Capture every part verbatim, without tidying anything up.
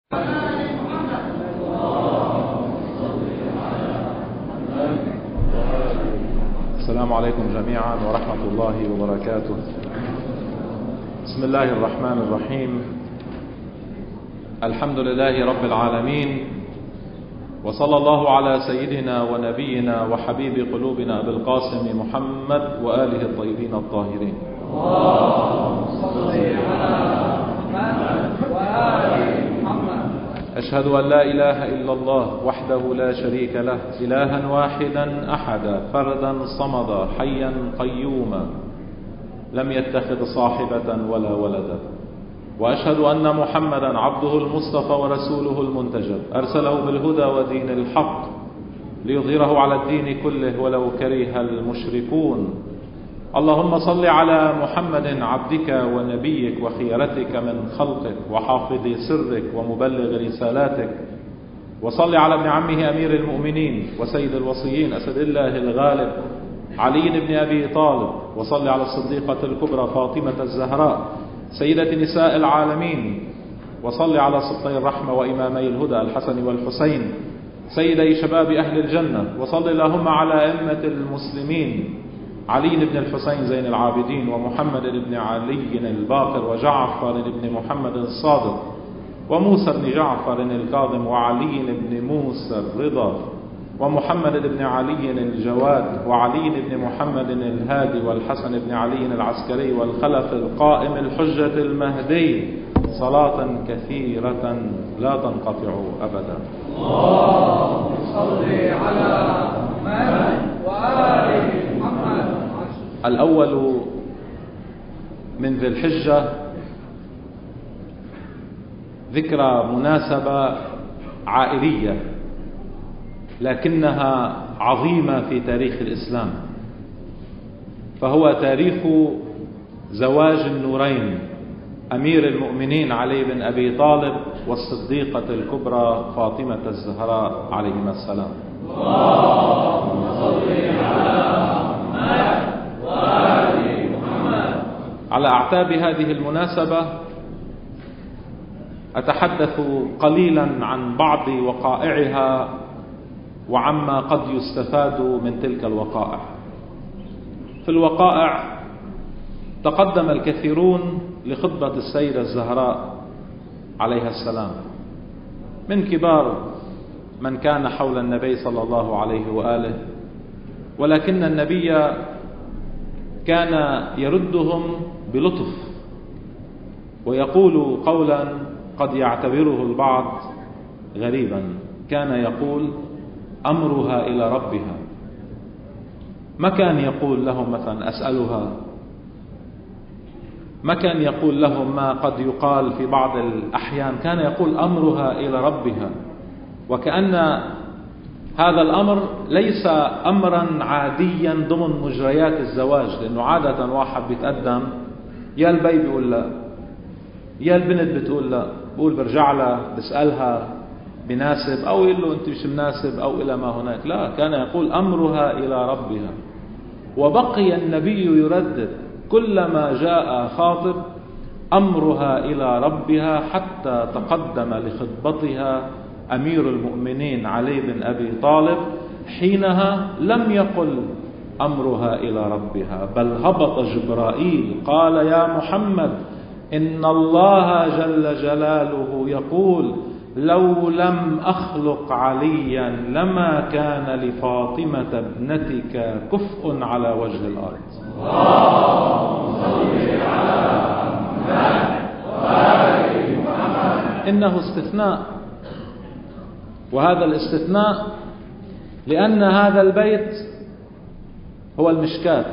السلام عليكم جميعا ورحمة الله وبركاته. بسم الله الرحمن الرحيم. الحمد لله رب العالمين، وصلى الله على سيدنا ونبينا وحبيب قلوبنا أبي القاسم محمد وآله الطيبين الطاهرين. اللهم صل على محمد وآل محمد. أشهد أن لا إله إلا الله وحده لا شريك له، إلها واحدا أحدا فردا صمدا حيا قيوما لم يتخذ صاحبة ولا ولدا، وأشهد أن محمدا عبده المصطفى ورسوله المنتجب، أرسله بالهدى ودين الحق ليظهره على الدين كله ولو كره المشركون. اللهم صل على محمد عبدك ونبيك وخيرتك من خلقك وحافظ سرك ومبلغ رسالاتك، وصل على ابن عمه أمير المؤمنين وسيد الوصيين أسد الله الغالب علي بن أبي طالب، وصل على الصديقة الكبرى فاطمة الزهراء سيدة نساء العالمين، وصل على سبطي الرحمة وإمامي الهدى الحسن والحسين سيدي شباب أهل الجنة، وصل اللهم على أئمة المسلمين علي بن الحسين زين العابدين ومحمد بن علي الباقر وجعفر بن محمد الصادق وموسى بن جعفر الكاظم وعلي بن موسى الرضا ومحمد بن علي الجواد وعلي بن محمد الهادي والحسن بن علي العسكري والخلف القائم الحجة المهدي، صلاة كثيرة لا تنقطع أبدا. اللهم صل على محمد وآل محمد. الأول من ذي الحجة ذكرى مناسبة عائلية لكنها عظيمة في تاريخ الإسلام، فهو تاريخ زواج النورين أمير المؤمنين علي بن أبي طالب والصديقة الكبرى فاطمة الزهراء عليهما السلام. اللهم صل على محمد وآل محمد. على أعتاب هذه المناسبة أتحدث قليلا عن بعض وقائعها وعما قد يستفاد من تلك الوقائع. في الوقائع تقدم الكثيرون لخطبة السيدة الزهراء عليها السلام من كبار من كان حول النبي صلى الله عليه وآله، ولكن النبي كان يردهم بلطف ويقول قولا قد يعتبره البعض غريبا. كان يقول أمرها إلى ربها، ما كان يقول لهم مثلا أسألها، ما كان يقول لهم ما قد يقال في بعض الأحيان، كان يقول أمرها إلى ربها، وكأن هذا الأمر ليس أمرا عاديا ضمن مجريات الزواج، لأنه عادة واحد بيتقدم يا البي بيقول لا، يا البنت بتقول لا، بقول برجع لها بسألها بناسب أو يقول له أنت مش مناسب أو إلى ما هناك. لا، كان يقول أمرها إلى ربها. وبقي النبي يردد كلما جاء خاطب أمرها إلى ربها، حتى تقدم لخطبتها أمير المؤمنين علي بن أبي طالب، حينها لم يقل أمرها إلى ربها، بل هبط جبرائيل قال يا محمد إن الله جل جلاله يقول لو لم أخلق عليا لما كان لفاطمة ابنتك كفء على وجه الأرض. اللهم صل على محمد وآل محمد. إنه استثناء، وهذا الاستثناء لأن هذا البيت هو المشكاة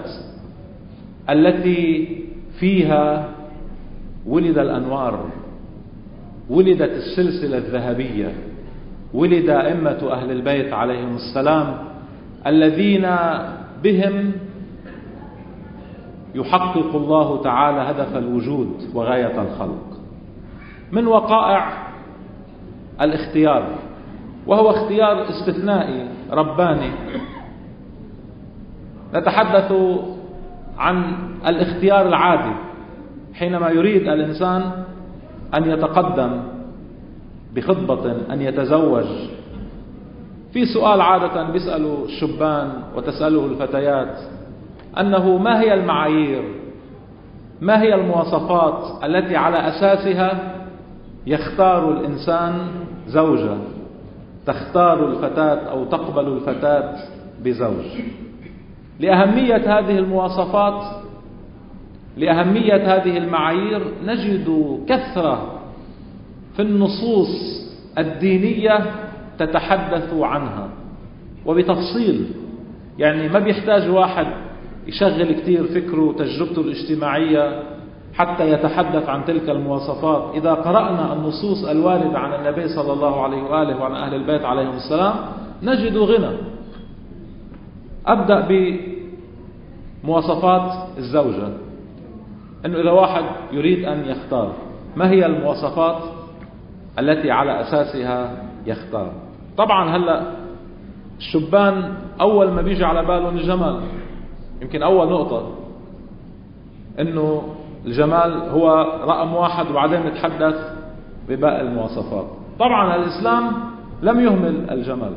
التي فيها ولد الأنوار، ولدت السلسلة الذهبية، ولد أئمة أهل البيت عليهم السلام الذين بهم يحقق الله تعالى هدف الوجود وغاية الخلق. من وقائع الاختيار، وهو اختيار استثنائي رباني، نتحدث عن الاختيار العادي حينما يريد الإنسان أن يتقدم بخطبة أن يتزوج، في سؤال عادة بيسألوا الشبان وتسأله الفتيات أنه ما هي المعايير، ما هي المواصفات التي على أساسها يختار الإنسان زوجة، تختار الفتاة أو تقبل الفتاة بزوج. لأهمية هذه المواصفات، لأهمية هذه المعايير، نجد كثرة في النصوص الدينية تتحدث عنها وبتفصيل. يعني ما بيحتاج واحد يشغل كتير فكره وتجربته الاجتماعية حتى يتحدث عن تلك المواصفات. إذا قرأنا النصوص الواردة عن النبي صلى الله عليه وآله وعن أهل البيت عليهم السلام نجد غنى. أبدأ بمواصفات الزوجة، أنه إذا واحد يريد أن يختار، ما هي المواصفات التي على أساسها يختار؟ طبعا هلأ الشبان أول ما بيجي على بالهم الجمال، يمكن أول نقطة أنه الجمال هو رقم واحد، وبعدين نتحدث بباقي المواصفات. طبعا الإسلام لم يهمل الجمال،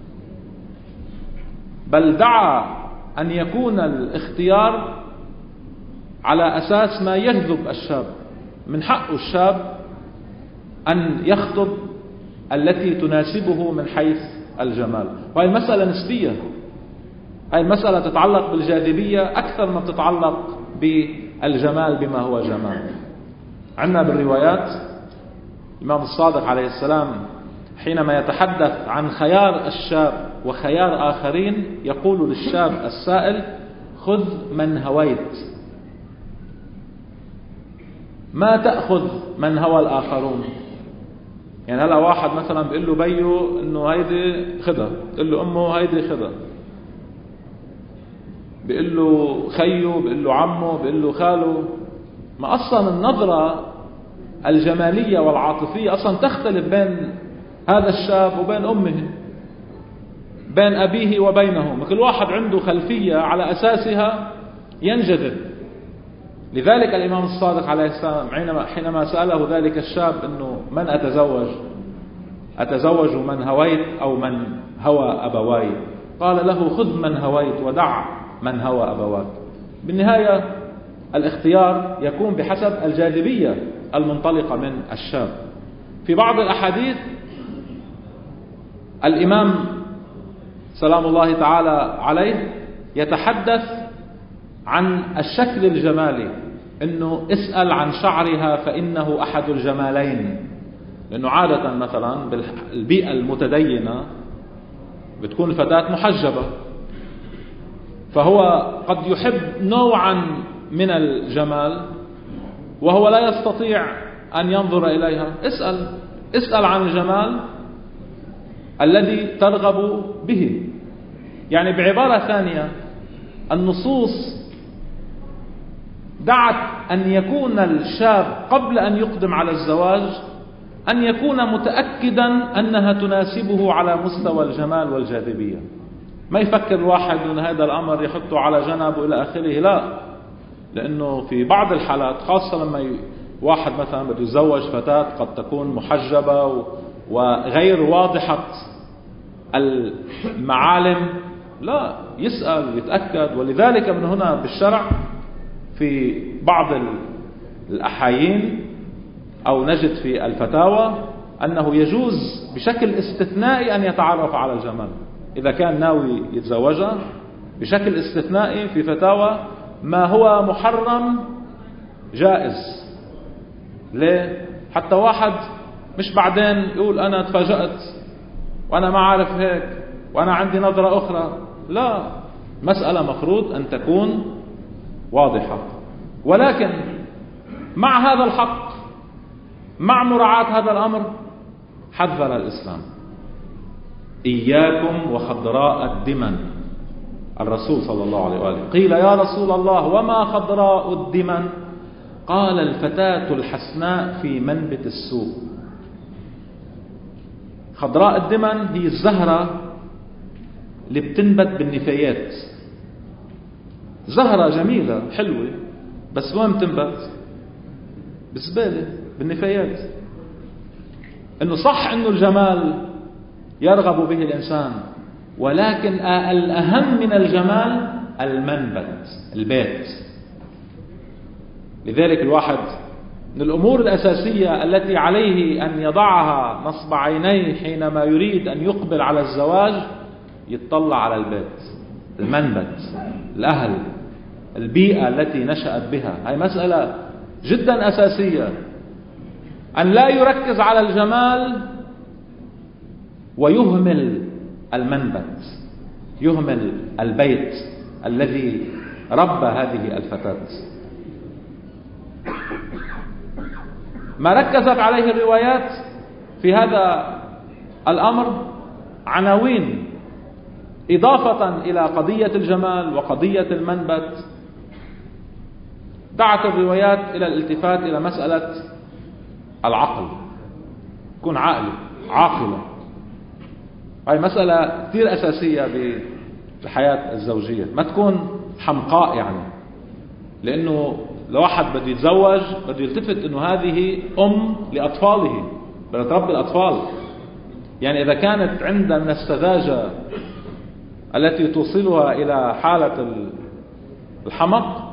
بل دعا أن يكون الاختيار على أساس ما يجذب الشاب. من حق الشاب أن يخطب التي تناسبه من حيث الجمال، وهي المسألة نسبية. هذه المسألة تتعلق بالجاذبية أكثر ما تتعلق بالجمال بما هو جمال. عندنا بالروايات الإمام الصادق عليه السلام حينما يتحدث عن خيار الشاب وخيار آخرين يقول للشاب السائل: خذ من هويت، ما تأخذ من هوى الآخرون. يعني هلا واحد مثلا بيقول له بيو انه هيدي خدها، بيقول له امه هيدي خدها، بيقول له خيه، بيقول له عمه، بيقول له خاله. ما اصلا النظرة الجمالية والعاطفية اصلا تختلف بين هذا الشاب وبين امه، بين ابيه وبينه. كل واحد عنده خلفية على اساسها ينجذب. لذلك الإمام الصادق عليه السلام حينما سأله ذلك الشاب أنه من أتزوج، أتزوج من هويت أو من هوى أبواي، قال له: خذ من هويت ودع من هوى أبواك. بالنهاية الاختيار يكون بحسب الجاذبية المنطلقة من الشاب. في بعض الأحاديث الإمام سلام الله تعالى عليه يتحدث عن الشكل الجمالي، انه اسأل عن شعرها فإنه أحد الجمالين. لأنه عادة مثلا بالبيئة المتدينة بتكون الفتاة محجبة، فهو قد يحب نوعا من الجمال وهو لا يستطيع أن ينظر إليها. اسأل اسأل عن الجمال الذي ترغب به. يعني بعبارة ثانية، النصوص دعت أن يكون الشاب قبل أن يقدم على الزواج أن يكون متأكدا أنها تناسبه على مستوى الجمال والجاذبية. ما يفكر واحد أن هذا الأمر يحطه على جنب وإلى آخره، لا. لأنه في بعض الحالات، خاصة لما واحد مثلا بده يتزوج فتاة قد تكون محجبة وغير واضحة المعالم، لا، يسأل يتأكد. ولذلك من هنا بالشرع في بعض الأحايين أو نجد في الفتاوى أنه يجوز بشكل استثنائي أن يتعرف على الجمال. إذا كان ناوي يتزوجها بشكل استثنائي في فتاوى، ما هو محرم جائز. ليه؟ حتى واحد مش بعدين يقول أنا تفاجأت وأنا ما عارف هيك وأنا عندي نظرة أخرى. لا، مسألة مفروض أن تكون واضحة. ولكن مع هذا الحق، مع مراعاة هذا الأمر، حذر الإسلام: إياكم وخضراء الدمن. الرسول صلى الله عليه وآله قيل: يا رسول الله وما خضراء الدمن؟ قال: الفتاة الحسناء في منبت السوء. خضراء الدمن هي الزهرة اللي بتنبت بالنفايات. زهرة جميلة حلوة، بس وين بتنبت؟ بالزبالة، بالنفايات. أنه صح أنه الجمال يرغب به الإنسان، ولكن الأهم من الجمال المنبت، البيت. لذلك الواحد من الأمور الأساسية التي عليه أن يضعها نصب عينيه حينما يريد أن يقبل على الزواج يتطلع على البيت، المنبت، الأهل، البيئة التي نشأت بها. هاي مسألة جدا أساسية، أن لا يركز على الجمال ويهمل المنبت، يهمل البيت الذي ربى هذه الفتاة. ما ركزت عليه الروايات في هذا الأمر عناوين إضافة إلى قضية الجمال وقضية المنبت. دعت الروايات إلى الالتفات إلى مسألة العقل، كن عاقل عاقلة. هاي مسألة كثير أساسية بالحياة الزوجية، ما تكون حمقاء يعني، لأنه لو واحد بده يتزوج بده يلتفت أنه هذه أم لأطفاله، بدها تربي الأطفال. يعني إذا كانت عندها من السذاجة التي توصلها إلى حالة الحمق،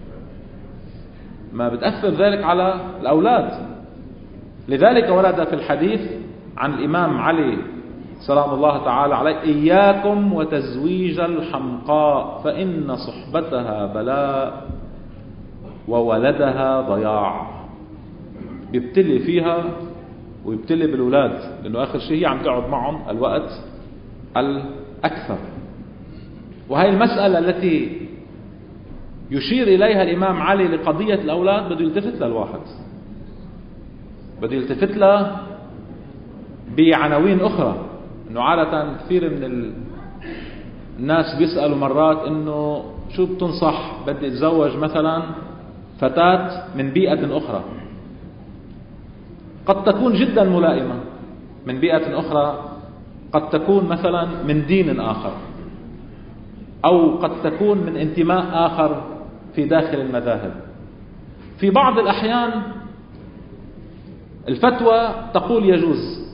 ما بتأثر ذلك على الأولاد. لذلك ورد في الحديث عن الإمام علي سلام الله تعالى عليه: إياكم وتزويج الحمقاء فإن صحبتها بلاء وولدها ضياع. بيبتلي فيها ويبتلي بالأولاد، لأنه آخر شيء هي عم تقعد معهم الوقت الأكثر. وهي المسألة التي يشير إليها الإمام علي لقضية الأولاد بده يلتفت للواحد، بده يلتفت له بعناوين أخرى. إنه عادة كثير من الناس بيسألوا مرات إنه شو بتنصح، بدي أتزوج مثلا فتاة من بيئة أخرى، قد تكون جدا ملائمة، من بيئة أخرى، قد تكون مثلا من دين آخر، أو قد تكون من انتماء آخر في داخل المذاهب. في بعض الأحيان الفتوى تقول يجوز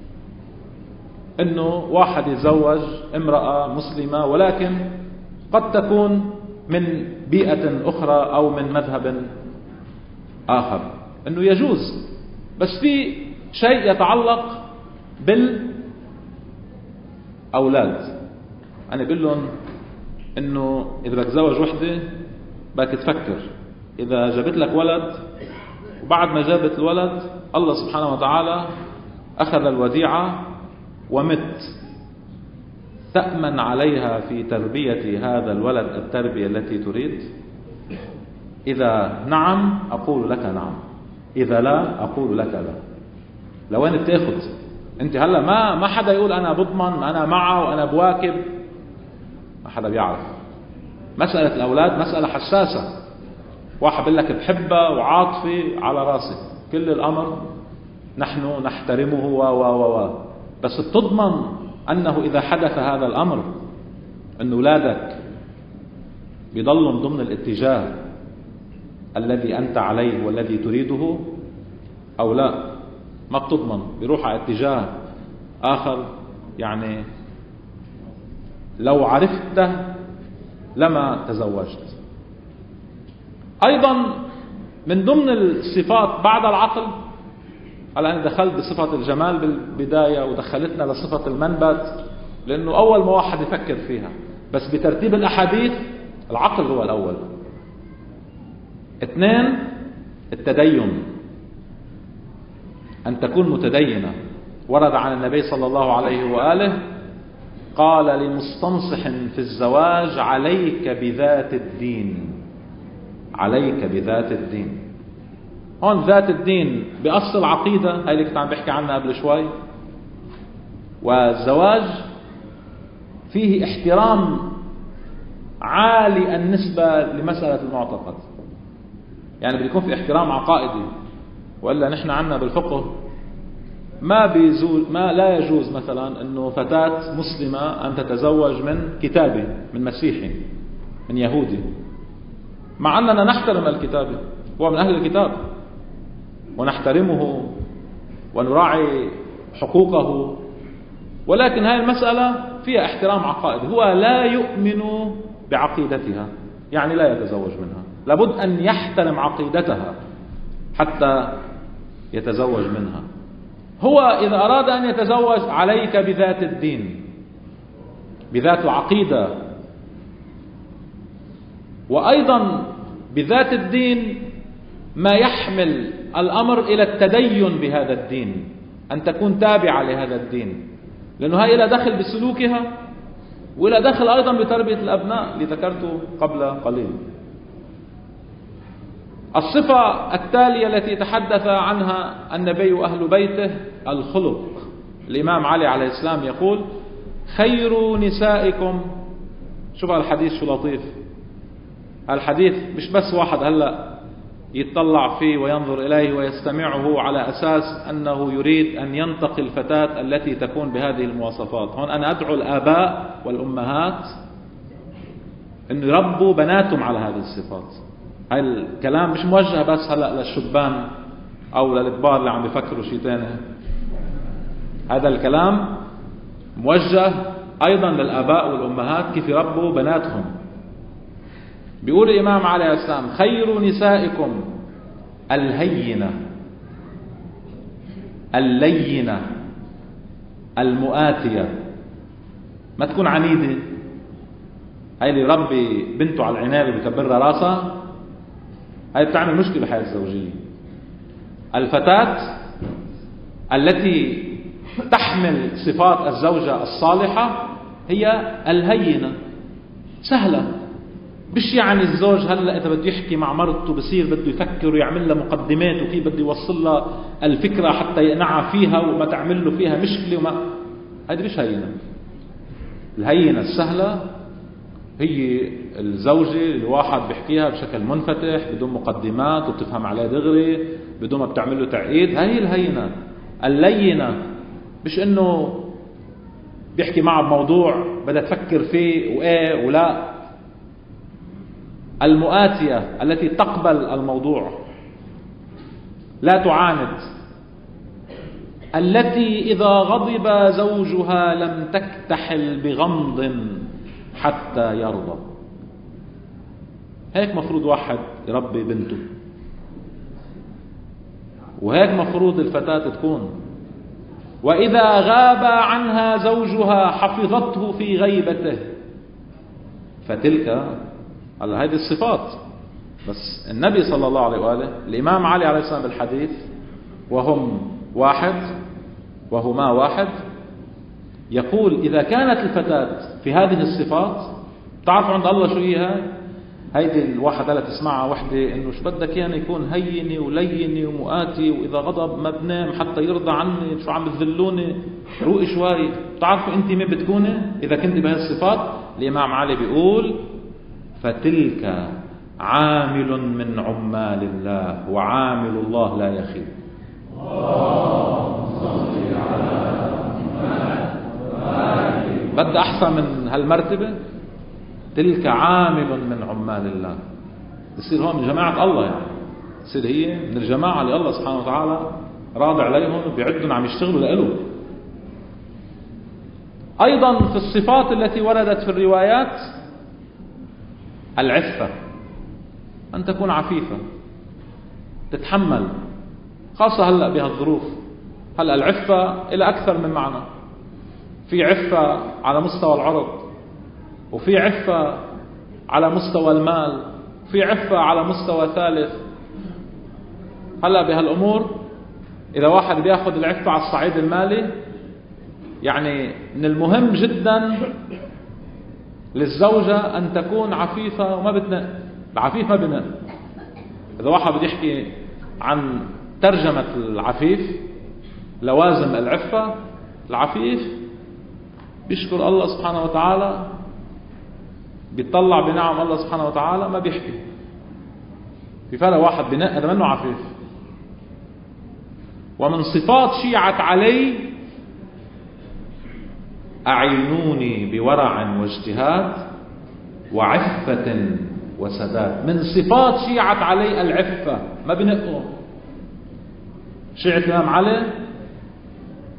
أنه واحد يتزوج امرأة مسلمة، ولكن قد تكون من بيئة أخرى أو من مذهب آخر، أنه يجوز. بس في شيء يتعلق بالأولاد. أنا بقول لهم أنه إذا بدك تزوج وحدة بدك تفكر، إذا جابت لك ولد وبعد ما جابت الولد الله سبحانه وتعالى أخذ الوديعة ومت، تأمن عليها في تربية هذا الولد التربية التي تريد؟ إذا نعم أقول لك نعم، إذا لا أقول لك لا. لوين بتاخد أنت هلا؟ ما ما حدا يقول أنا بضمن، أنا معه وأنا بواكب، ما حدا بيعرف. مسألة الأولاد مسألة حساسة. واحد بيقول لك بحبه وعاطفي على راسي، كل الأمر نحن نحترمه و و و بس بتضمن أنه إذا حدث هذا الأمر أن أولادك بيضلوا ضمن الاتجاه الذي أنت عليه والذي تريده أو لا؟ ما بتضمن، بيروح على اتجاه آخر. يعني لو عرفته لما تزوجت. أيضا من ضمن الصفات بعد العقل، هلا أنا دخلت بصفة الجمال بالبداية ودخلتنا لصفة المنبت لأنه أول ما واحد يفكر فيها، بس بترتيب الأحاديث العقل هو الأول. اثنين، التدين، أن تكون متدينة. ورد عن النبي صلى الله عليه وآله قال لمستنصح في الزواج: عليك بذات الدين، عليك بذات الدين. هون ذات الدين بأصل العقيدة، هاي اللي كنت عم بحكي عنها قبل شوي. والزواج فيه احترام عالي النسبة لمسألة المعتقد، يعني بده يكون في احترام عقائدي. وإلا نحن عنا بالفقه ما بيزول ما لا يجوز مثلا انه فتاة مسلمة ان تتزوج من كتابي، من مسيحي، من يهودي، مع اننا نحترم الكتابي، هو من اهل الكتاب ونحترمه ونراعي حقوقه، ولكن هذه المسألة فيها احترام عقائد. هو لا يؤمن بعقيدتها، يعني لا يتزوج منها، لابد أن يحترم عقيدتها حتى يتزوج منها. هو إذا أراد أن يتزوج عليك بذات الدين، بذات العقيدة، وأيضا بذات الدين ما يحمل الأمر إلى التدين بهذا الدين، أن تكون تابعة لهذا الدين، لأنه هاي إلى دخل بسلوكها وإلى دخل أيضا بتربية الأبناء اللي ذكرته قبل قليل. الصفة التالية التي تحدث عنها النبي وأهل بيته الخلق. الإمام علي عليه السلام يقول: خير نسائكم. شوف الحديث شو لطيف، الحديث مش بس واحد هلأ يتطلع فيه وينظر إليه ويستمعه على أساس أنه يريد أن ينتقي الفتاة التي تكون بهذه المواصفات. هون أنا أدعو الآباء والأمهات أن يربوا بناتهم على هذه الصفات. هاي الكلام مش موجه بس هلأ للشبان أو للكبار اللي عم بيفكروا شيء تاني، هذا الكلام موجه أيضا للآباء والأمهات كيف يربوا بناتهم. بيقول الإمام عليه السلام: خير نسائكم الهينة اللينة المؤاتية. ما تكون عنيدة، هاي اللي يربي بنته على العناية بكبرها راسها، هاي بتعمل مشكلة بحياة الزوجية. الفتاة التي تحمل صفات الزوجة الصالحة هي الهينة، سهلة. مش يعني الزوج هلا اذا بده يحكي مع مرته بصير بده يفكر ويعمل لها مقدمات وكيف بده يوصل لها الفكره حتى يقنعها فيها وما تعمل له فيها مشكله، وما هذه مش هينه. الهينه السهله هي الزوجه الواحد بيحكيها بشكل منفتح بدون مقدمات وبتفهم عليه دغري بدون ما بتعمل له تعقيد. هاي الهينه. اللينه مش انه بيحكي معه بموضوع بدها تفكر فيه وايه ولا. المؤاتية التي تقبل الموضوع، لا تعاند، التي إذا غضب زوجها لم تكتحل بغمض حتى يرضى. هيك مفروض واحد يربي بنته، وهيك مفروض الفتاة تكون. وإذا غاب عنها زوجها حفظته في غيبته. فتلك هلا هذه الصفات. بس النبي صلى الله عليه وآله، الإمام علي عليه السلام بالحديث: وهم واحد وهما واحد، يقول: إذا كانت الفتاة في هذه الصفات، تعرفوا عند الله شو هي هاي؟ هيدي الواحد هلا تسمعها وحدة إنه شو بدك يعني يكون هيني وليني ومؤاتي، وإذا غضب ما بنام حتى يرضى عني، شو عم بتذلوني، روقي شوي. تعرفوا أنت مين بتكوني إذا كنت بهذه الصفات؟ الإمام علي بيقول: فتلك عامل من عمال الله، وعامل الله لا يخيب. بدأ أحسن من هالمرتبة؟ تلك عامل من عمال الله. بصير هون من جماعة الله، يعني بصير هي من الجماعة اللي الله سبحانه وتعالى راضي عليهم وبيعدهم عم يشتغلوا لإله. أيضا في الصفات التي وردت في الروايات العفة، أن تكون عفيفة، تتحمل، خاصة هلأ بهالظروف. هلأ العفة إلى أكثر من معنى. في عفة على مستوى العرض، وفي عفة على مستوى المال، وفي عفة على مستوى ثالث. هلأ بهالأمور إذا واحد بياخد العفة على الصعيد المالي، يعني من المهم جدا للزوجة أن تكون عفيفة وما بتنق. العفيف ما بنق. إذا واحد بده يحكي عن ترجمة العفيف، لوازم العفة، العفيف بيشكر الله سبحانه وتعالى، بيطلع بنعم الله سبحانه وتعالى، ما بيحكي. في فرق واحد بنق هذا منه عفيف. ومن صفات شيعة علي: أعينوني بورع واجتهاد وعفة وسداد. من صفات شيعة علي العفة، ما بنقوا. شيعة الإمام علي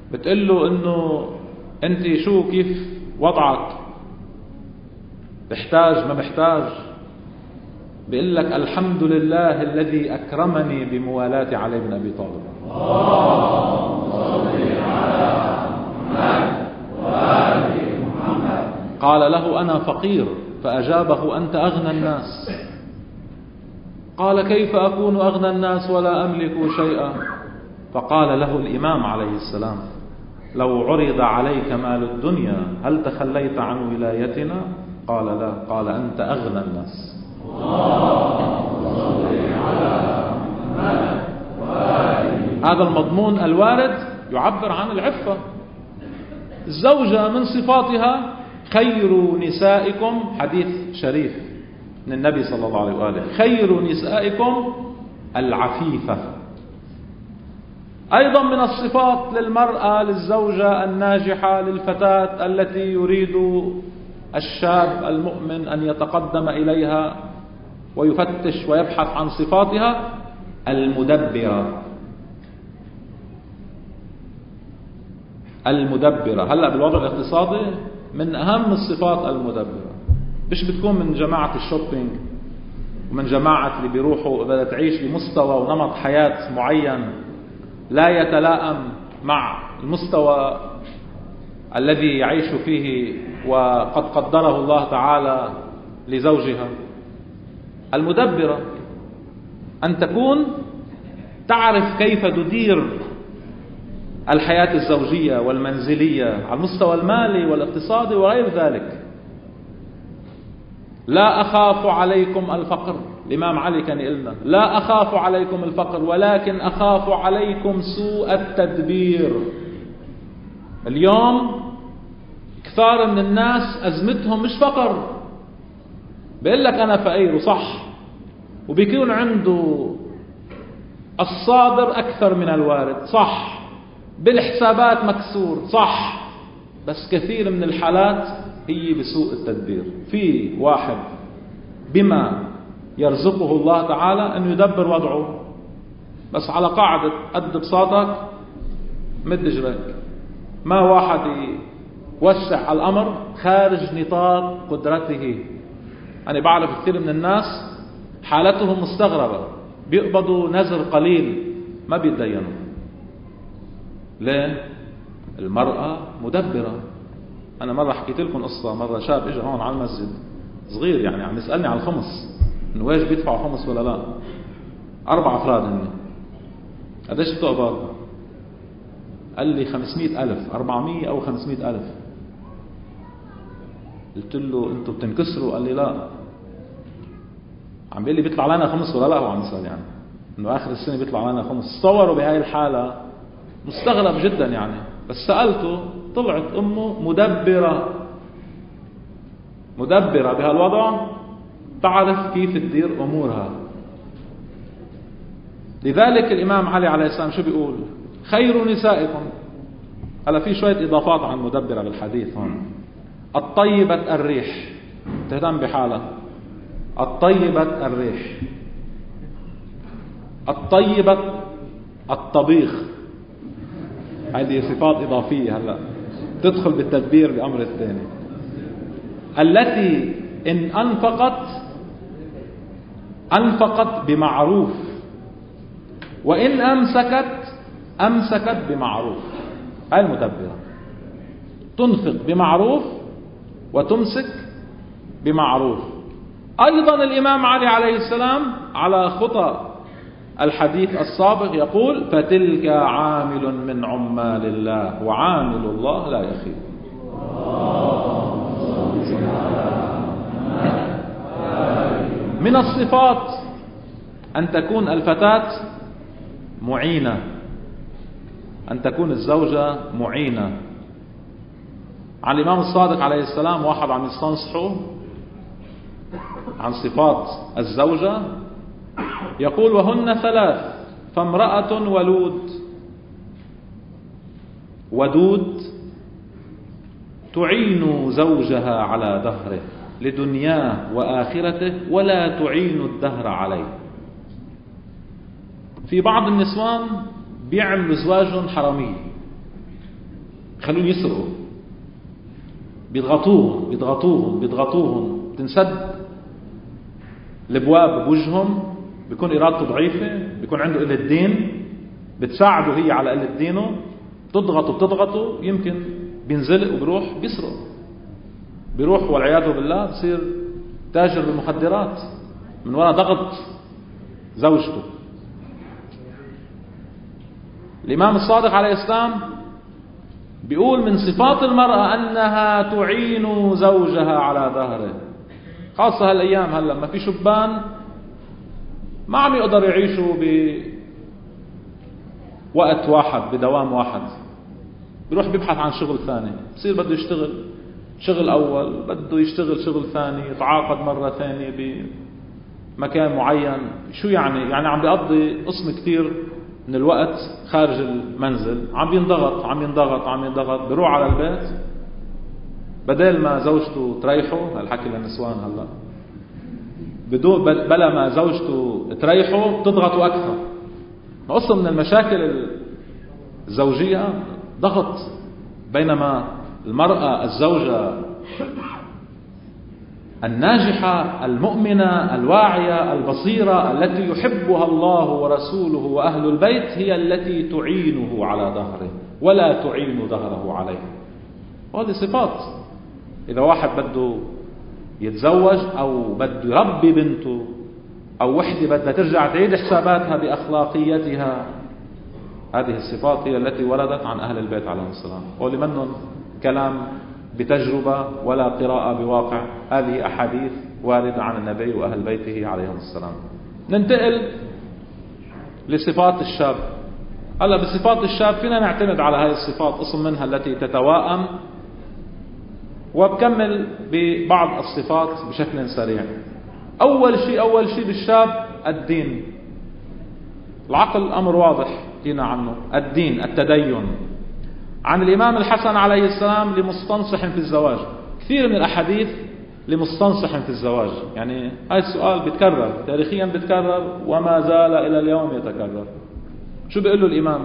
بتقول له انه انت شو كيف وضعك، بحتاج ما بحتاج، بيقول لك الحمد لله الذي أكرمني بموالاة علي بن أبي طالب. اللهم صل على محمد وآل محمد. قال له أنا فقير، فأجابه أنت أغنى الناس. قال كيف أكون أغنى الناس ولا أملك شيئا؟ فقال له الإمام عليه السلام لو عرض عليك مال الدنيا هل تخليت عن ولايتنا؟ قال لا. قال أنت أغنى الناس. هذا المضمون الوارد يعبر عن العفة. الزوجة من صفاتها خير نسائكم، حديث شريف من النبي صلى الله عليه وآله، خير نسائكم العفيفة. أيضا من الصفات للمرأة للزوجة الناجحة للفتاة التي يريد الشاب المؤمن أن يتقدم إليها ويفتش ويبحث عن صفاتها المدبرة. المدبرة هلأ بالوضع الاقتصادي من أهم الصفات المدبرة. مش بتكون من جماعة الشوبينج ومن جماعة اللي بيروحوا بدها تعيش بمستوى ونمط حياة معين لا يتلائم مع المستوى الذي يعيش فيه وقد قدره الله تعالى لزوجها. المدبرة أن تكون تعرف كيف تدير الحياة الزوجية والمنزلية على المستوى المالي والاقتصادي وغير ذلك. لا أخاف عليكم الفقر، الإمام علي كان يقولنا لا أخاف عليكم الفقر ولكن أخاف عليكم سوء التدبير. اليوم كثار من الناس أزمتهم مش فقر، بيقول لك أنا فقير وصح، وبيكون عنده الصادر أكثر من الوارد صح، بالحسابات مكسور صح، بس كثير من الحالات هي بسوء التدبير. في واحد بما يرزقه الله تعالى أن يدبر وضعه، بس على قاعدة قد بساطك مد جريك، ما واحد يوسع الأمر خارج نطاق قدرته. أنا بعرف كثير من الناس حالتهم مستغربة، بيقبضوا نزر قليل ما بيتدينوا. ليه؟ المرأة مدبرة. أنا مرة حكيت لكم قصة، مرة شاب إجا هون على المسجد صغير يعني عم يسألني على الخمس، إنه ويش بيدفعوا خمس ولا لا. أربع أفراد هن، قديش بتقبض؟ قال لي خمسمائة ألف، أربعمائة أو خمسمائة ألف. قلت له أنتوا بتنكسروا؟ قال لي لا. عم بيقول لي بيطلع لنا خمس ولا لا؟ هو عم يسأل يعني إنه آخر السنة بيطلع لنا خمس. تصوروا بهاي الحالة، مستغرب جدا يعني. بس سألته طلعت أمه مدبرة، مدبرة بهالوضع، تعرف كيف تدير أمورها. لذلك الإمام علي عليه السلام شو بيقول؟ خير نسائكم. هلا في شوية إضافات عن مدبرة بالحديث هون. الطيبة الريح، تهتم بحالها. الطيبة الريح، الطيبة الطبيخ، هذه صفات إضافية هلا تدخل بالتدبير بأمر الثاني. التي إن أنفقت أنفقت بمعروف، وإن أمسكت أمسكت بمعروف. هاي المدبرة، تنفق بمعروف وتمسك بمعروف. أيضا الإمام علي عليه السلام على خطى الحديث السابق يقول فتلك عامل من عمال الله وعامل الله لا يخيب. من الصفات أن تكون الفتاة معينة، أن تكون الزوجة معينة. عن الإمام الصادق عليه السلام واحد عم يستنصحه عن صفات الزوجة، يقول وهن ثلاث: فامرأة ولود ودود تعين زوجها على دهره لدنياه وآخرته ولا تعين الدهر عليه. في بعض النسوان بيعملوا زواجهم حرامية، يخلون يسرقوا، بيضغطوهم بيضغطوهم بيضغطوهم تنسد الابواب بوجههم، بيكون ارادته ضعيفه، بيكون عنده قله دين، بتساعده هي على قله دينه، بتضغطه بتضغطه يمكن بينزلق وبيروح بيسرق، بيروح والعياذ بالله بصير تاجر بالمخدرات من وراء ضغط زوجته. الإمام الصادق عليه السلام بيقول من صفات المرأة أنها تعين زوجها على ظهره، خاصة هالأيام هلا ما في شبان ما عم يقدر يعيشوا بوقت واحد بدوام واحد، بيروح بيبحث عن شغل ثاني، بصير بده يشتغل شغل أول، بده يشتغل شغل ثاني، يتعاقد مرة ثانية بمكان معين. شو يعني؟ يعني عم بيقضي قسم كتير من الوقت خارج المنزل، عم ينضغط عم ينضغط عم ينضغط، بيروح على البيت بدل ما زوجته تريحه، هالحكي للنسوان هلا، بدون بلا ما زوجته تريحه تضغطه أكثر. قصة من المشاكل الزوجية ضغط، بينما المرأة الزوجة الناجحة المؤمنة الواعية البصيرة التي يحبها الله ورسوله وأهل البيت هي التي تعينه على ظهره ولا تعين ظهره عليه. وهذه صفات. إذا واحد بده يتزوج أو بده يربي بنته أو وحدة بدها ترجع تعيد حساباتها بأخلاقيتها، هذه الصفات هي التي وردت عن أهل البيت عليهم السلام، ولمنهم كلام بتجربة ولا قراءة بواقع، هذه أحاديث واردة عن النبي وأهل بيته عليهم السلام. ننتقل لصفات الشاب. هلا بصفات الشاب فينا نعتمد على هذه الصفات، قسم منها التي تتواءم، وبكمل ببعض الصفات بشكل سريع. أول شيء أول شيء بالشاب الدين. العقل أمر واضح فينا عنه، الدين التدين. عن الإمام الحسن عليه السلام لمستنصح في الزواج، كثير من الأحاديث لمستنصح في الزواج، يعني هذا السؤال بيتكرر تاريخيا، بيتكرر وما زال إلى اليوم يتكرر. شو بيقول له الإمام؟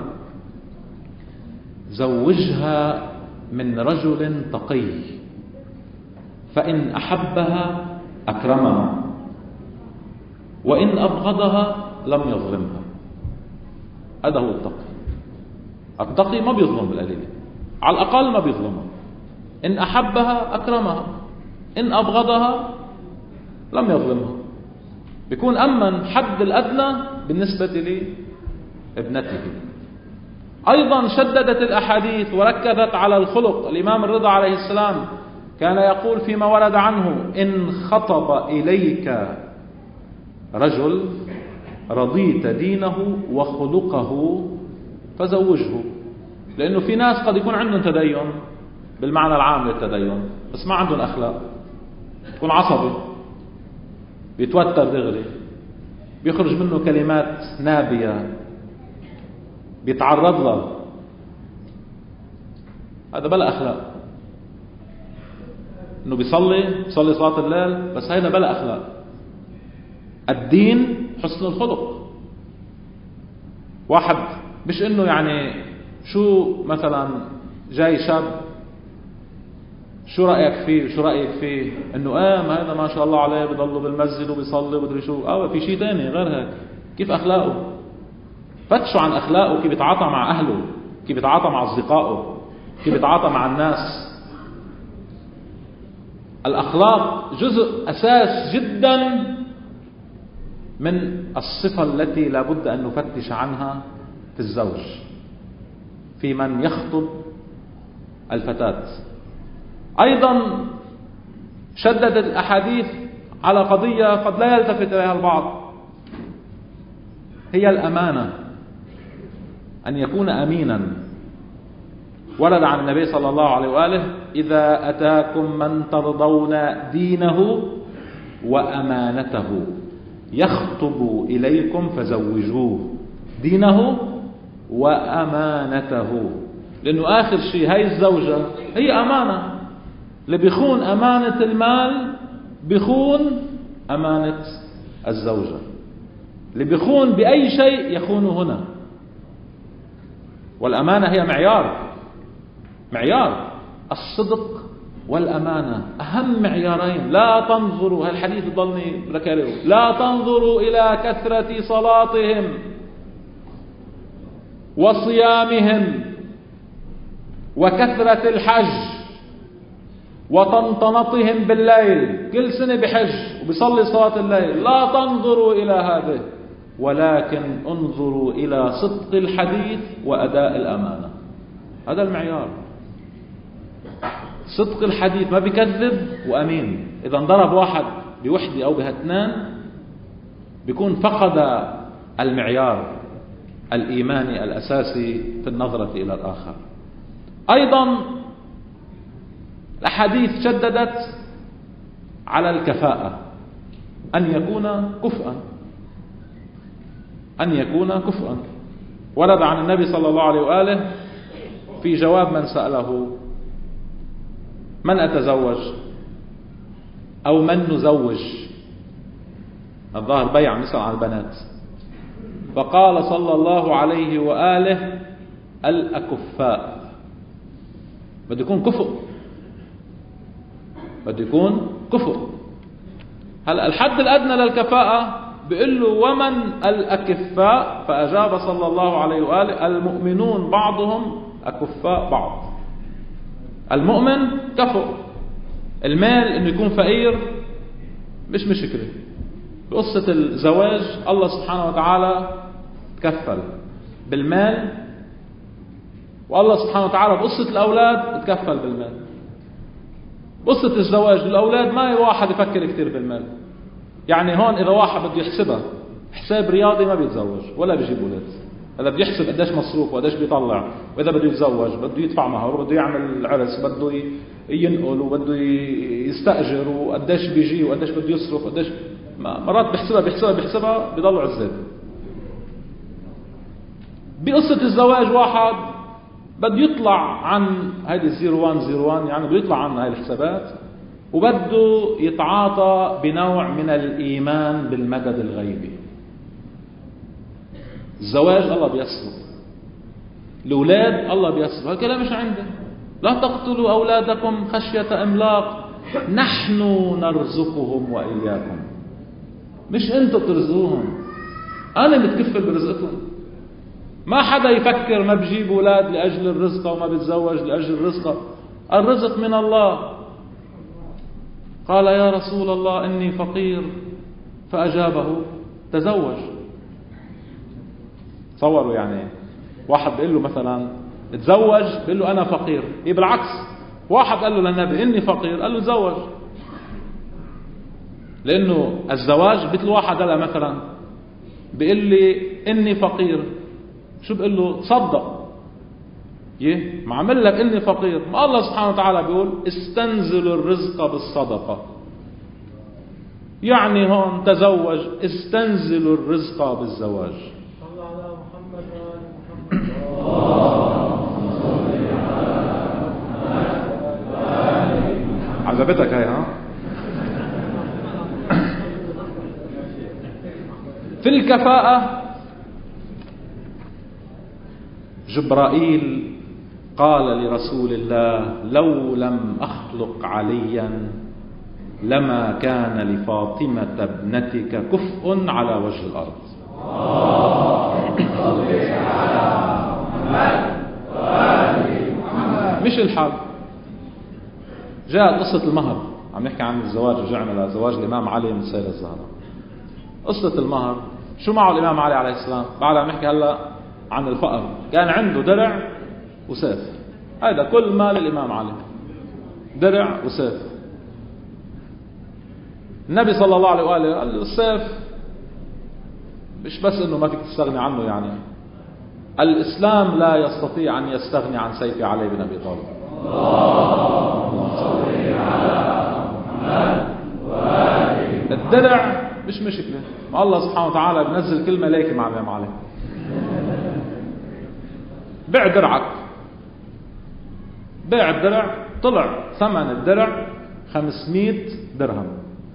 زوجها من رجل تقي فإن أحبها أكرمها وإن أبغضها لم يظلمها. هذا هو التقي. التقي ما بيظلم بالقليل، على الأقل ما بيظلمها. إن أحبها أكرمها، إن أبغضها لم يظلمها، بيكون أمن حد الأدنى بالنسبة لابنته. أيضا شددت الأحاديث وركزت على الخلق. الإمام الرضا عليه السلام كان يقول فيما ورد عنه: إن خطب إليك رجل رضيت دينه وخلقه فزوجه. لأنه في ناس قد يكون عندهم تدين بالمعنى العام للتدين بس ما عندهم أخلاق، يكون عصبي، بيتوتر دغري، بيخرج منه كلمات نابية، بيتعرض له، هذا بلا أخلاق. إنه بيصلي بيصلي صلاة الليل بس هذا بلا أخلاق. الدين حسن الخلق. واحد مش إنه يعني شو مثلا جاي شاب شو رأيك فيه شو رأيك فيه إنه آه ما هذا ما شاء الله عليه بيضله بالمسجد وبيصلي وبدري شو، أو في شيء تاني غير هيك. كيف أخلاقه؟ فتشوا عن أخلاقه، كيف يتعاطى مع أهله، كيف يتعاطى مع أصدقائه، كيف يتعاطى مع الناس. الأخلاق جزء أساس جدا من الصفة التي لا بد أن نفتش عنها في الزوج، في من يخطب الفتاة. أيضا شددت الأحاديث على قضية قد لا يلتفت إليها البعض، هي الأمانة، أن يكون أمينا. ورد عن النبي صلى الله عليه وآله: إذا أتاكم من ترضون دينه وأمانته يخطب إليكم فزوجوه. دينه وأمانته، لأنه آخر شيء هاي الزوجة هي أمانة. اللي بيخون أمانة المال بيخون أمانة الزوجة. اللي بيخون بأي شيء يخونه هنا. والأمانة هي معيار معيار الصدق والأمانة أهم معيارين. لا تنظروا، هالحديث ضلني بذكره، لا تنظروا إلى كثرة صلاتهم وصيامهم وكثرة الحج وطنطنتهم بالليل، كل سنة بحج وبيصلي صلاة الليل. لا تنظروا إلى هذا، ولكن انظروا إلى صدق الحديث وأداء الأمانة. هذا المعيار، صدق الحديث، ما بيكذب وأمين. إذا انضرب واحد بوحدة أو بهتنان بيكون فقد المعيار الإيماني الأساسي في النظرة إلى الآخر. أيضا الأحاديث شددت على الكفاءة، أن يكون كفءا، أن يكون كفءا. ورد عن النبي صلى الله عليه وآله في جواب من سأله من أتزوج أو من نزوج، الظاهر بيع مثل على البنات، فقال صلى الله عليه وآله الأكفاء. بده يكون كفء، بده يكون كفء. هلا الحد الأدنى للكفاءة بيقول له ومن الأكفاء؟ فأجاب صلى الله عليه وآله المؤمنون بعضهم أكفاء بعض. المؤمن كفء. المال انه يكون فقير مش مشكلة. بقصة الزواج الله سبحانه وتعالى تكفل بالمال، والله سبحانه وتعالى بقصة الأولاد تكفل بالمال. قصة الزواج الأولاد ما واحد يفكر كتير بالمال. يعني هون إذا واحد بده يحسبها حساب رياضي ما بيتزوج ولا بيجيب أولاد. هذا بده يحسب قديش مصروف وقديش بيطلع، وإذا بده يتزوج بده يدفع مهر وبده يعمل عرس بده ينقل وبده يستأجر وقديش بيجي وقديش بده يصرف وقديش. مرات بيحسبها بيحسبها بيحسبها بيضلوا عزاب. بقصة الزواج واحد بده يطلع عن هذه صفر واحد صفر واحد، يعني بده يطلع عن هاي الحسابات وبده يتعاطى بنوع من الإيمان بالمدد الغيبي. الزواج الله بيسره، الأولاد الله بيسره، هالكلام مش عنده. لا تقتلوا أولادكم خشية إملاق نحن نرزقهم وإياكم، مش أنتوا ترزقوهم، أنا متكفل برزقكم. ما حدا يفكر ما بجيب أولاد لأجل الرزق وما بتزوج لأجل الرزق. الرزق من الله. قال يا رسول الله إني فقير، فأجابه تزوج. تصوروا يعني واحد بيقول له مثلا تزوج، بيقول له أنا فقير. إيه بالعكس، واحد قال له للنبي إني فقير، قال له تزوج. لأنه الزواج مثل واحد قال مثلا بيقول لي إني فقير، شو بقول له صدق. يه ما عمل لك إني فقير. ما الله سبحانه وتعالى بيقول استنزلوا الرزق بالصدقة، يعني هون تزوج، استنزلوا الرزق بالزواج. صلى على محمد وآل محمد. عجبتك هاي ها؟ في الكفاءة جبرائيل قال لرسول الله لو لم أخلق عليا لما كان لفاطمة ابنتك كفء على وجه الأرض. مش الحال. جاءت قصة المهر، عم نحكي عن الزواج، رجعنا لزواج الإمام علي من السيدة الزهراء. قصة المهر شو معه الإمام علي عليه السلام؟ بعد عم نحكي هلا عن الفقر. كان عنده درع وسيف، هذا كل مال الإمام علي، درع وسيف. النبي صلى الله عليه وآله قال له السيف مش بس انه ما فيك تستغني عنه، يعني الإسلام لا يستطيع أن يستغني عن سيف علي بن أبي طالب. الدرع مش مشكلة، ما الله سبحانه وتعالى بنزل كل ملائكة مع الإمام علي. بيع درعك، بيع الدرع، طلع ثمن الدرع خمسمائة درهم.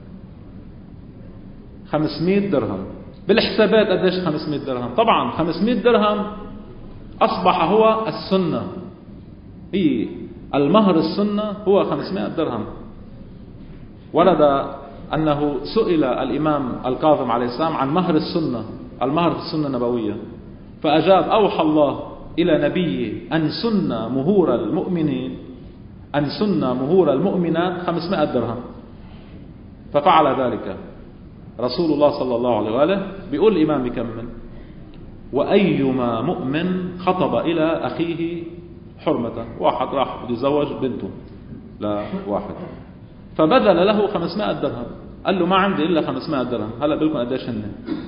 خمسمائة درهم بالحسابات قديش خمسمائة درهم؟ طبعا خمسمائة درهم أصبح هو السنة. هي المهر السنة هو خمسمائة درهم. ورد أنه سئل الإمام الكاظم عليه السلام عن مهر السنة، المهر في السنة النبوية، فأجاب: أوحى الله إلى نبيه أن سن مهور المؤمنين أن سن مهور المؤمنات خمسمائة درهم، ففعل ذلك رسول الله صلى الله عليه وآله. بيقول الإمام يكمل: وأيما مؤمن خطب إلى أخيه حرمته، واحد راح بده يتزوج بنته لواحد فبذل له خمسمائة درهم، قال له: ما عندي إلا خمسمائة درهم، هلأ بلكم قديش هن،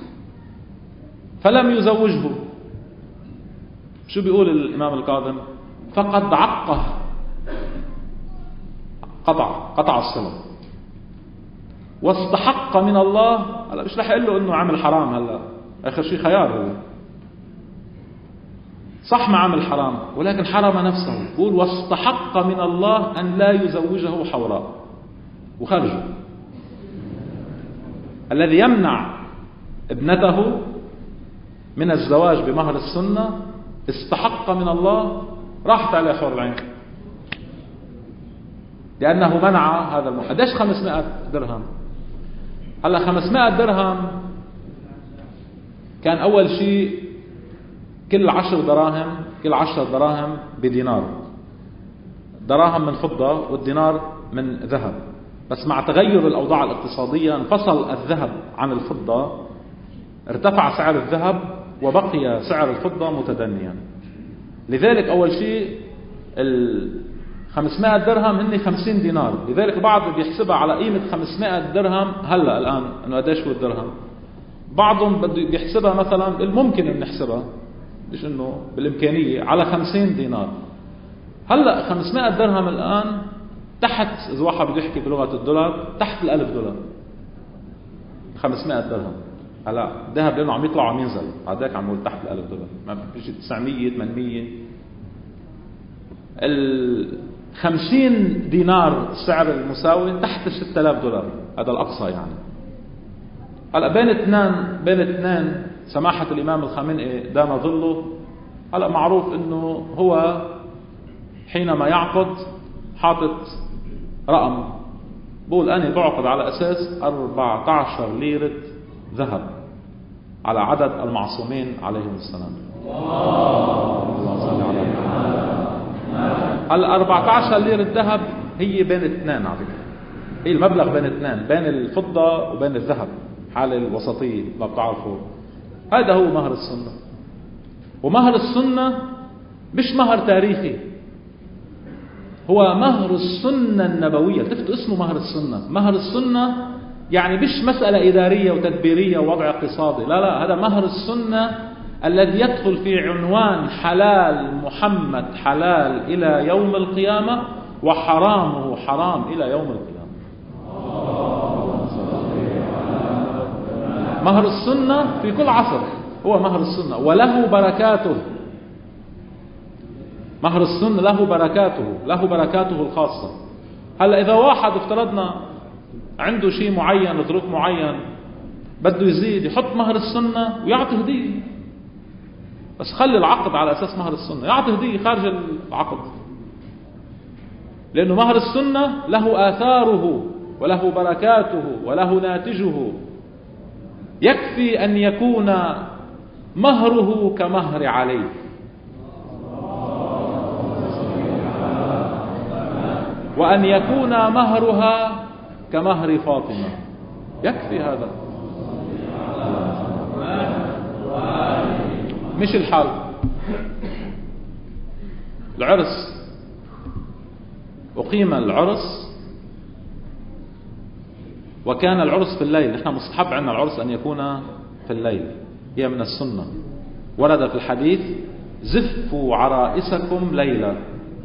فلم يزوجه. شو بيقول الإمام الكاظم؟ فقد عقه، قطع قطع الصلة، واستحق من الله. هلا مش رح يقول له انه عمل حرام، هلا اخر شيء خيار، هو صح ما عمل حرام ولكن حرم نفسه. بقول: واستحق من الله ان لا يزوجه حوراء وخرجه. الذي يمنع ابنته من الزواج بمهر السنة استحق من الله، راحت عليه حور العين، لأنه منع هذا المهر. قديش خمسمائة درهم؟ هلا خمسمائة درهم كان أول شيء كل عشر دراهم كل عشر دراهم بدينار، دراهم من فضة والدينار من ذهب. بس مع تغير الأوضاع الاقتصادية انفصل الذهب عن الفضة، ارتفع سعر الذهب وبقي سعر الفضة متدنيا. لذلك أول شيء خمسمائة درهم هن خمسين دينار. لذلك بعض بيحسبها على قيمة خمسمائة درهم هلا الآن انه قديش هو الدرهم. بعضهم بده بيحسبها مثلا، الممكن ان نحسبها مش انه بالامكانية، على خمسين دينار. هلا خمسمائة درهم الآن تحت، اذا واحد بده يحكي بلغة الدولار، تحت الألف دولار. خمسمائة درهم هلا ذهب لانه عم يطلع وعم ينزل، هذاك عم نقول تحت الألف دولار، ما بيجي تسعمية ثمانمية. الخمسين دينار السعر المساوي تحت ستة آلاف دولار، هذا الأقصى يعني. هلا بين اثنين بين اثنين سماحة الإمام الخامنئي دام ظله، هلا معروف إنه هو حينما يعقد حاطط رقم، بقول أنا بعقد على أساس أربعة عشر ليرة ذهب على عدد المعصومين عليهم السلام. الله صل على ال أربعة عشر ليرة ذهب هي بين اثنين، على فكرة هي المبلغ بين اثنين، بين الفضة وبين الذهب، حالة الوسطية ما بتعرفوا. هذا هو مهر السنة. ومهر السنة مش مهر تاريخي، هو مهر السنة النبوية. التفتوا اسمه مهر السنة. مهر السنة يعني مش مسألة إدارية وتدبيرية ووضع اقتصادي، لا لا، هذا مهر السنة الذي يدخل في عنوان حلال محمد حلال إلى يوم القيامة، وحرامه حرام إلى يوم القيامة. مهر السنة في كل عصر هو مهر السنة، وله بركاته. مهر السنة له بركاته له بركاته الخاصة. هلا إذا واحد افترضنا عنده شيء معين، ظروف معين، بده يزيد، يحط مهر السنة ويعطي هدية، بس خلي العقد على أساس مهر السنة، يعطي هدية خارج العقد، لأنه مهر السنة له آثاره وله بركاته وله ناتجه. يكفي أن يكون مهره كمهر علي، وأن يكون مهرها كمهر فاطمة، يكفي هذا. مش الحال. العرس، أقيم العرس وكان العرس في الليل. نحن مستحب عندنا العرس أن يكون في الليل، هي من السنة. ورد في الحديث: زفوا عرائسكم ليلة.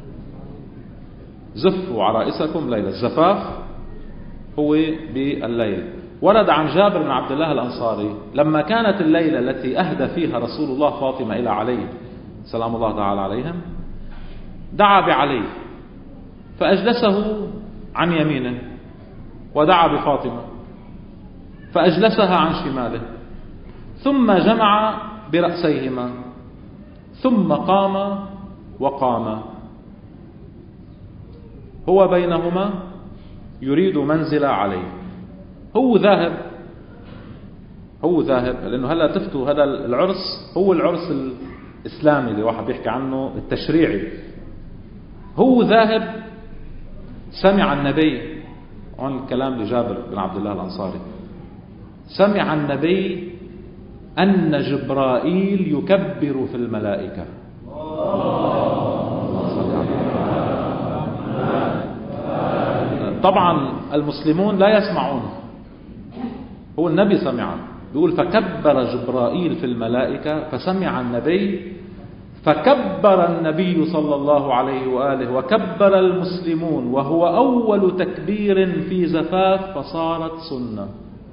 زفوا عرائسكم ليلة، الزفاف هو بالليل. ورد عن جابر بن عبد الله الأنصاري لما كانت الليلة التي أهدى فيها رسول الله فاطمة إلى علي سلام الله تعالى عليهم، دعا بعلي فأجلسه عن يمينه، ودعا بفاطمة فأجلسها عن شماله، ثم جمع برأسيهما، ثم قام وقام. هو بينهما يريد منزلة عليه. هو ذاهب هو ذاهب لأنه هلا تفتوا هذا العرس هو العرس الإسلامي اللي واحد بيحكي عنه التشريعي. هو ذاهب سمع النبي، هون الكلام لجابر بن عبد الله الأنصاري، سمع النبي أن جبرائيل يكبر في الملائكة. طبعا المسلمون لا يسمعون، هو النبي سمع، بيقول فكبر جبرائيل في الملائكة فسمع النبي، فكبر النبي صلى الله عليه وآله وكبر المسلمون، وهو أول تكبير في زفاف فصارت سنة.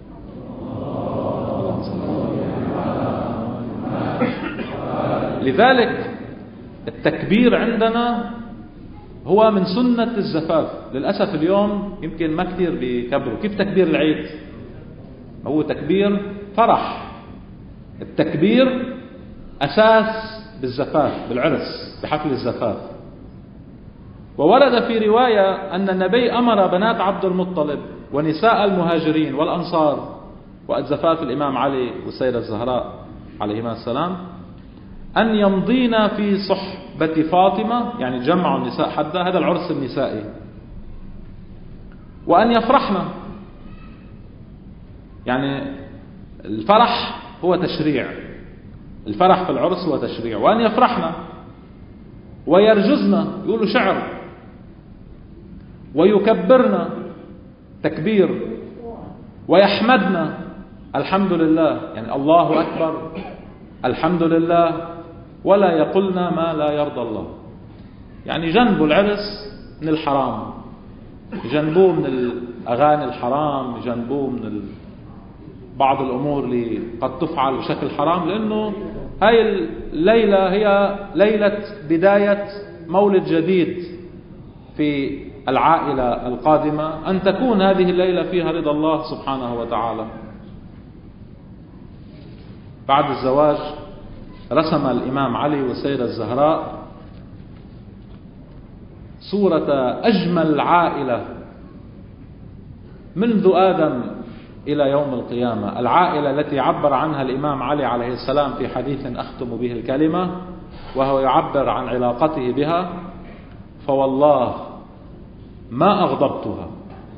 لذلك التكبير عندنا هو من سنة الزفاف. للأسف اليوم يمكن ما كثير بيكبروا. كيف تكبير العيد؟ هو تكبير فرح. التكبير أساس بالزفاف، بالعرس، بحفل الزفاف. وورد في رواية أن النبي أمر بنات عبد المطلب ونساء المهاجرين والأنصار وقت زفاف الإمام علي والسيدة الزهراء عليهما السلام أن يمضين في صحبة فاطمة، يعني جمعوا النساء حدا، هذا العرس النسائي، وأن يفرحنا. يعني الفرح هو تشريع، الفرح في العرس هو تشريع. وأن يفرحنا ويرجزنا، يقولوا شعر، ويكبرنا تكبير، ويحمدنا الحمد لله، يعني الله أكبر الحمد لله، ولا يقولنا ما لا يرضى الله. يعني جنبوا العرس من الحرام، جنبوه من الأغاني الحرام، جنبوه من ال... بعض الأمور اللي قد تفعل بشكل حرام، لأنه هاي الليلة هي ليلة بداية مولد جديد في العائلة القادمة، أن تكون هذه الليلة فيها رضا الله سبحانه وتعالى. بعد الزواج رسم الإمام علي والسيدة الزهراء صورة أجمل عائلة منذ آدم إلى يوم القيامة، العائلة التي عبر عنها الإمام علي عليه السلام في حديث أختم به الكلمة، وهو يعبر عن علاقته بها: فوالله ما أغضبتها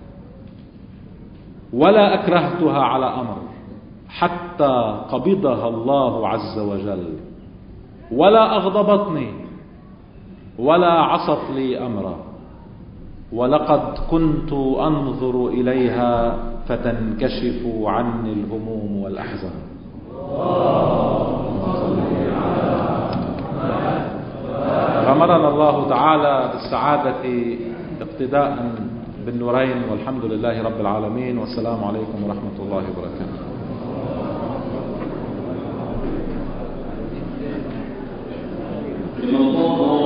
ولا أكرهتها على أمر حتى قبضها الله عز وجل، ولا أغضبتني ولا عصت لي أمرا، ولقد كنت أنظر إليها فتنكشف عني الهموم والأحزان. غمرنا الله تعالى بالسعادة اقتداء بالنورين، والحمد لله رب العالمين، والسلام عليكم ورحمة الله وبركاته.